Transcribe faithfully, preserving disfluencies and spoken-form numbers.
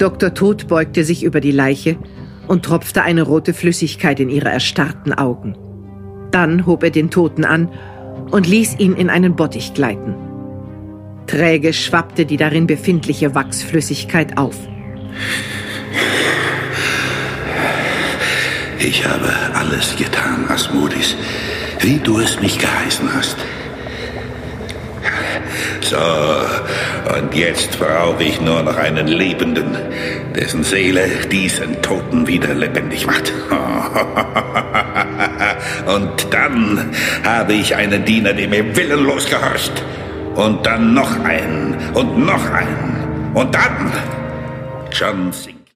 Doktor Tod beugte sich über die Leiche und tropfte eine rote Flüssigkeit in ihre erstarrten Augen. Dann hob er den Toten an und ließ ihn in einen Bottich gleiten. Träge schwappte die darin befindliche Wachsflüssigkeit auf. Ich habe alles getan, Asmodis, wie du es mich geheißen hast. So, und jetzt brauche ich nur noch einen Lebenden, dessen Seele diesen Toten wieder lebendig macht. Und dann habe ich einen Diener, der mir willenlos gehorcht. Und dann noch einen und noch einen. Und dann John Sinclair.